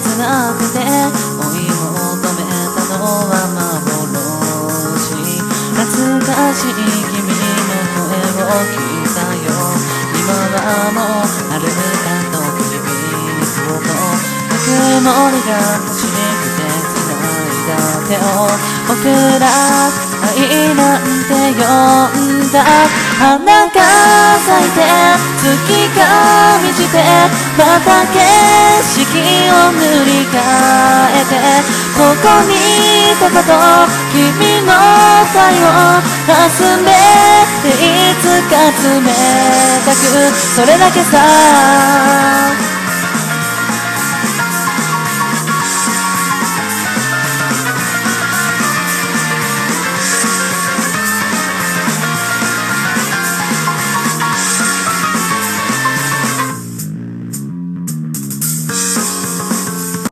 なくて追い求めたのは幻。懐かしい君の声を聞いたよ。今はもう遥かと君とぬくもりが欲しくて繋いだ手を僕ら愛なんて呼んだ。花が咲いて月が満ちてまた景色を塗り替えてここにいたこと君の体を集めていつか冷たくそれだけさ。